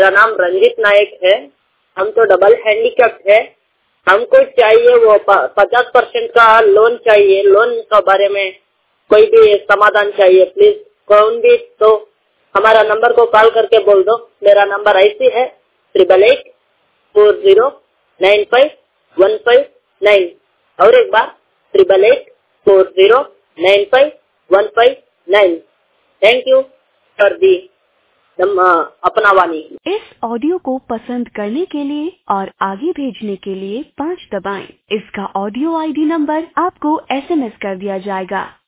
मेरा नाम रंजित नायक है। हम तो डबल हैंडीकैप्ड है। हमको चाहिए वो 50% का लोन चाहिए। लोन के बारे में कोई भी समाधान चाहिए प्लीज। कौन भी तो हमारा नंबर को कॉल करके बोल दो। मेरा नंबर ऐसी है 8884095159। और एक बार 8884095159। थैंक यू फॉर दी अपना वाणी। इस ऑडियो को पसंद करने के लिए और आगे भेजने के लिए 5 दबाएं। इसका ऑडियो आईडी नंबर आपको SMS कर दिया जाएगा।